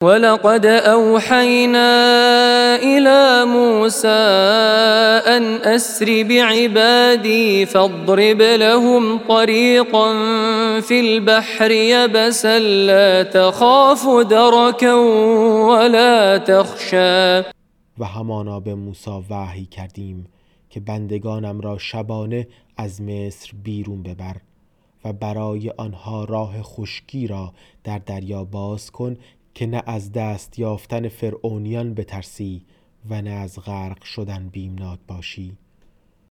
ولقد أوحينا إلى موسى أن أسر بعبادي فاضرب لهم طريقا في البحر يبسا لا تخاف دركا ولا تخشى. و همانا به موسی وحی کردیم که بندگانم را شبانه از مصر بیرون ببر و برای آنها راه خشکی را در دریا باز کن که نه از دست یافتن فرعونیان بترسی و نه از غرق شدن بیمناک باشی.